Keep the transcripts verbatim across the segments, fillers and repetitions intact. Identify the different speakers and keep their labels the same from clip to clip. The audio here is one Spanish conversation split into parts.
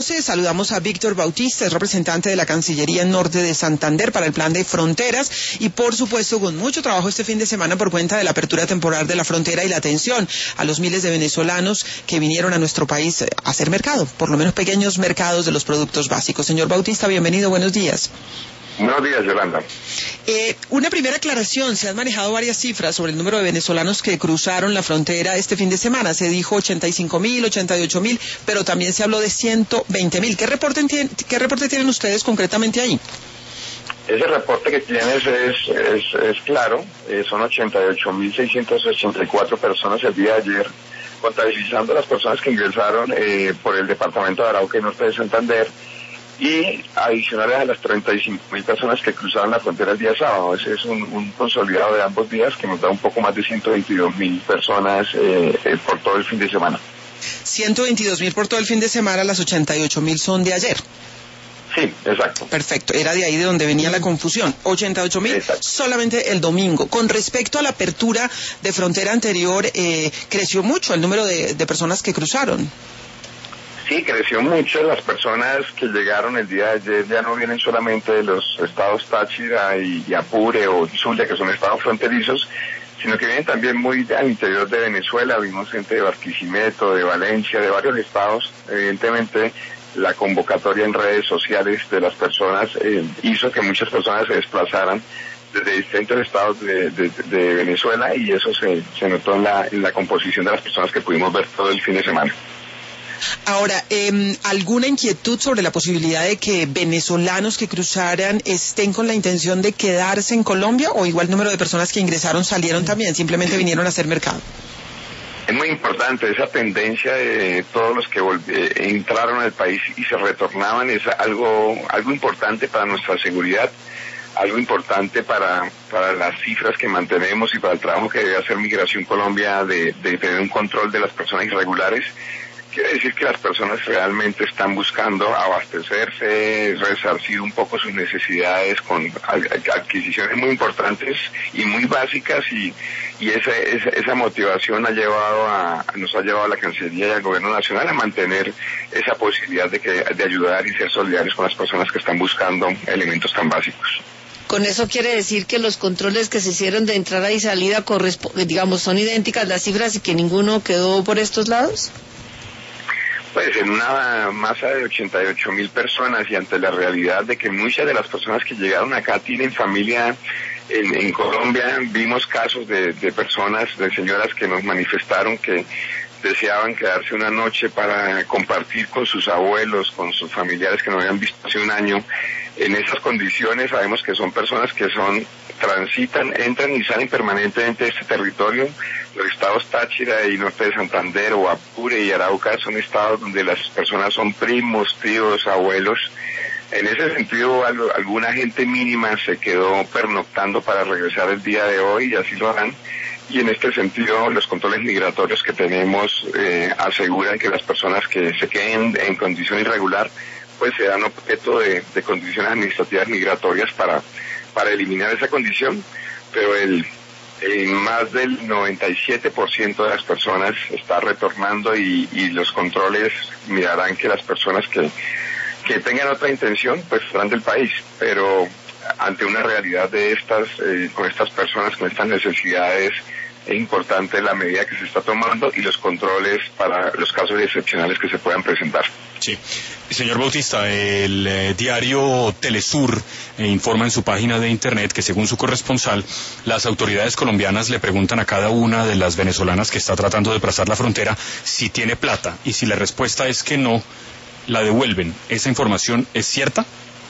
Speaker 1: doce saludamos a Víctor Bautista, es representante de la Cancillería Norte de Santander para el Plan de Fronteras y por supuesto con mucho trabajo este fin de semana por cuenta de la apertura temporal de la frontera y la atención a los miles de venezolanos que vinieron a nuestro país a hacer mercado, por lo menos pequeños mercados de los productos básicos. Señor Bautista, bienvenido, buenos días.
Speaker 2: Buenos días, Yolanda.
Speaker 1: Eh, una primera aclaración, se han manejado varias cifras sobre el número de venezolanos que cruzaron la frontera este fin de semana. Se dijo ochenta y cinco mil, ochenta y ocho mil, pero también se habló de ciento veinte mil. ¿Qué reporte, ¿Qué reporte tienen ustedes concretamente ahí?
Speaker 2: Ese reporte que tienes es, es, es claro, eh, son ochenta y ocho mil seiscientas ochenta y cuatro personas el día de ayer, contabilizando las personas que ingresaron eh, por el departamento de Arauca y Norte de Santander, y adicionales a las treinta y cinco mil personas que cruzaron la frontera el día sábado. Ese es un, un consolidado de ambos días que nos da un poco más de ciento veintidós mil personas eh, eh, por todo el fin de semana.
Speaker 1: ciento veintidós mil por todo el fin de semana, las ochenta y ocho mil son de ayer.
Speaker 2: Sí, exacto.
Speaker 1: Perfecto, era de ahí de donde venía la confusión. ochenta y ocho mil solamente el domingo. Con respecto a la apertura de frontera anterior, eh, creció mucho el número de, de personas que cruzaron.
Speaker 2: Sí, creció mucho. Las personas que llegaron el día de ayer ya no vienen solamente de los estados Táchira y, y Apure o Zulia, que son estados fronterizos, sino que vienen también muy al interior de Venezuela. Vimos gente de Barquisimeto, de Valencia, de varios estados. Evidentemente, la convocatoria en redes sociales de las personas eh, hizo que muchas personas se desplazaran desde distintos estados de, de, de Venezuela, y eso se, se notó en la, en la composición de las personas que pudimos ver todo el fin de semana.
Speaker 1: Ahora, eh, ¿alguna inquietud sobre la posibilidad de que venezolanos que cruzaran estén con la intención de quedarse en Colombia, o igual número de personas que ingresaron salieron también, simplemente vinieron a hacer mercado?
Speaker 2: Es muy importante esa tendencia de todos los que eh, entraron al país y se retornaban, es algo algo importante para nuestra seguridad, algo importante para para las cifras que mantenemos y para el trabajo que debe hacer Migración Colombia de, de tener un control de las personas irregulares. Quiere decir que las personas realmente están buscando abastecerse, resarcir un poco sus necesidades con adquisiciones muy importantes y muy básicas, y, y esa, esa, esa motivación ha llevado a, nos ha llevado a la Cancillería y al Gobierno Nacional a mantener esa posibilidad de, que, de ayudar y ser solidarios con las personas que están buscando elementos tan básicos.
Speaker 3: ¿Con eso quiere decir que los controles que se hicieron de entrada y salida, digamos, son idénticas las cifras y que ninguno quedó por estos lados?
Speaker 2: Pues en una masa de ochenta y ocho mil personas, y ante la realidad de que muchas de las personas que llegaron acá tienen familia en, en Colombia, vimos casos de, de personas, de señoras que nos manifestaron que deseaban quedarse una noche para compartir con sus abuelos, con sus familiares que no habían visto hace un año. En esas condiciones sabemos que son personas que son transitan, entran y salen permanentemente de este territorio. Los estados Táchira y Norte de Santander o Apure y Arauca son estados donde las personas son primos, tíos, abuelos. En ese sentido, alguna gente mínima se quedó pernoctando para regresar el día de hoy, y así lo harán. Y en este sentido, los controles migratorios que tenemos eh, aseguran que las personas que se queden en condición irregular pues se dan objeto de, de condiciones administrativas migratorias para, para eliminar esa condición, pero el, el más del noventa y siete por ciento de las personas está retornando, y, y los controles mirarán que las personas que, que tengan otra intención pues saldrán del país, pero ante una realidad de estas, eh, con estas personas, con estas necesidades, es importante la medida que se está tomando y los controles para los casos excepcionales que se puedan presentar.
Speaker 4: Sí. Señor Bautista, el eh, diario Telesur eh, informa en su página de internet que, según su corresponsal, las autoridades colombianas le preguntan a cada una de las venezolanas que está tratando de pasar la frontera si tiene plata, y si la respuesta es que no, la devuelven. ¿Esa información es cierta?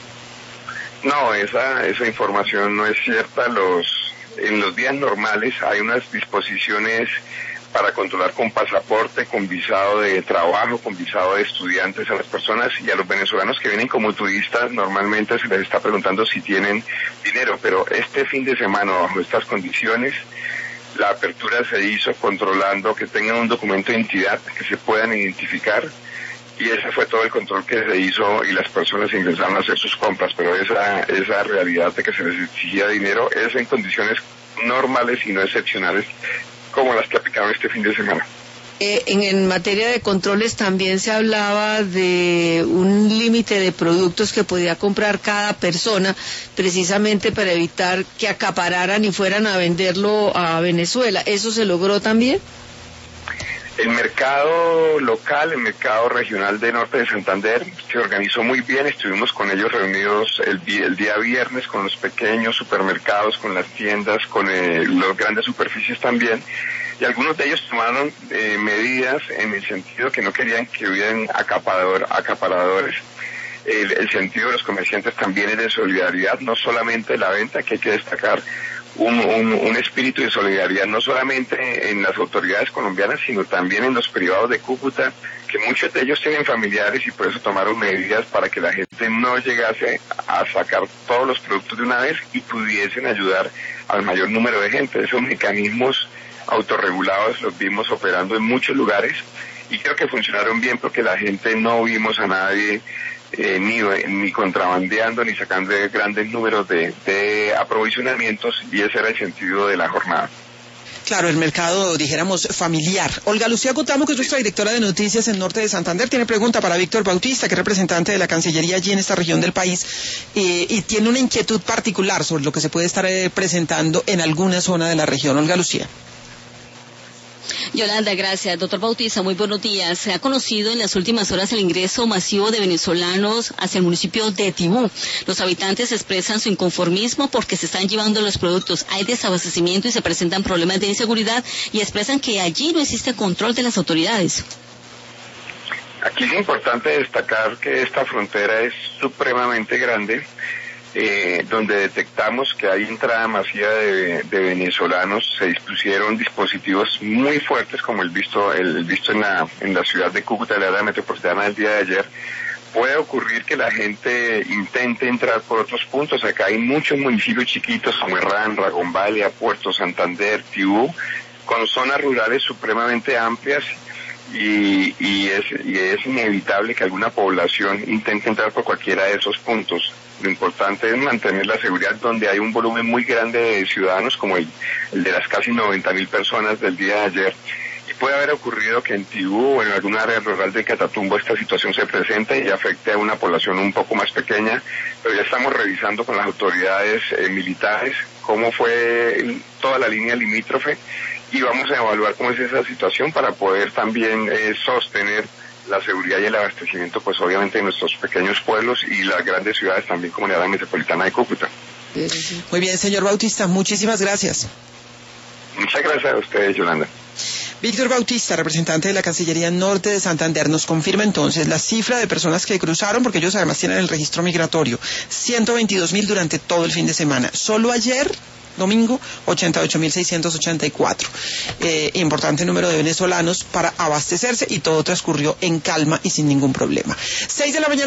Speaker 2: No, esa esa información no es cierta. Los en los días normales hay unas disposiciones para controlar con pasaporte, con visado de trabajo, con visado de estudiantes a las personas, y a los venezolanos que vienen como turistas normalmente se les está preguntando si tienen dinero, pero este fin de semana, bajo estas condiciones, la apertura se hizo controlando que tengan un documento de identidad, que se puedan identificar, y ese fue todo el control que se hizo, y las personas ingresaron a hacer sus compras, pero esa esa realidad de que se les exigía dinero es en condiciones normales y no excepcionales como las que aplicaron este fin de semana.
Speaker 3: Eh, en, en materia de controles también se hablaba de un límite de productos que podía comprar cada persona, precisamente para evitar que acapararan y fueran a venderlo a Venezuela. ¿Eso se logró también?
Speaker 2: El mercado local, el mercado regional de Norte de Santander se organizó muy bien, estuvimos con ellos reunidos el, el día viernes con los pequeños supermercados, con las tiendas, con eh, las grandes superficies también, y algunos de ellos tomaron eh, medidas en el sentido que no querían que hubieran acaparador, acaparadores. El, el sentido de los comerciantes también es de solidaridad, no solamente la venta, que hay que destacar un, un, un espíritu de solidaridad no solamente en las autoridades colombianas, sino también en los privados de Cúcuta, que muchos de ellos tienen familiares y por eso tomaron medidas para que la gente no llegase a sacar todos los productos de una vez y pudiesen ayudar al mayor número de gente. Esos mecanismos autorregulados los vimos operando en muchos lugares y creo que funcionaron bien porque la gente no vimos a nadie eh, ni, ni contrabandeando ni sacando grandes números de, de aprovisionamientos, y ese era el sentido de la jornada.
Speaker 1: Claro, el mercado, dijéramos, familiar. Olga Lucía Cotamo, que es nuestra directora de noticias en Norte de Santander, tiene pregunta para Víctor Bautista, que es representante de la Cancillería allí en esta región del país, eh, y tiene una inquietud particular sobre lo que se puede estar eh, presentando en alguna zona de la región. Olga Lucía.
Speaker 5: Yolanda, gracias. Doctor Bautista, muy buenos días. Se ha conocido en las últimas horas el ingreso masivo de venezolanos hacia el municipio de Tibú. Los habitantes expresan su inconformismo porque se están llevando los productos. Hay desabastecimiento y se presentan problemas de inseguridad y expresan que allí no existe control de las autoridades.
Speaker 2: Aquí es importante destacar que esta frontera es supremamente grande, Eh, donde detectamos que hay entrada masiva de, de venezolanos. Se dispusieron dispositivos muy fuertes como el visto el visto en la en la ciudad de Cúcuta, la área metropolitana del día de ayer. Puede ocurrir que la gente intente entrar por otros puntos. Acá hay muchos municipios chiquitos como Herrán, Ragombalia, Puerto Santander, Tibú, con zonas rurales supremamente amplias. Y, y, es, y es inevitable que alguna población intente entrar por cualquiera de esos puntos. Lo importante es mantener la seguridad donde hay un volumen muy grande de ciudadanos, como el, el de las casi noventa mil personas del día de ayer. Y puede haber ocurrido que en Tibú o en alguna área rural de Catatumbo esta situación se presente y afecte a una población un poco más pequeña, pero ya estamos revisando con las autoridades eh, militares cómo fue toda la línea limítrofe y vamos a evaluar cómo es esa situación para poder también eh, sostener la seguridad y el abastecimiento, pues obviamente en nuestros pequeños pueblos y las grandes ciudades también como la área metropolitana de Cúcuta.
Speaker 1: Muy bien, señor Bautista, muchísimas gracias.
Speaker 2: Muchas gracias a ustedes, Yolanda.
Speaker 1: Víctor Bautista, representante de la Cancillería Norte de Santander, nos confirma entonces la cifra de personas que cruzaron, porque ellos además tienen el registro migratorio, ciento veintidós mil durante todo el fin de semana. Solo ayer, domingo, ochenta y ocho mil seiscientos ochenta y cuatro. Eh, importante número de venezolanos para abastecerse y todo transcurrió en calma y sin ningún problema. Seis de la mañana.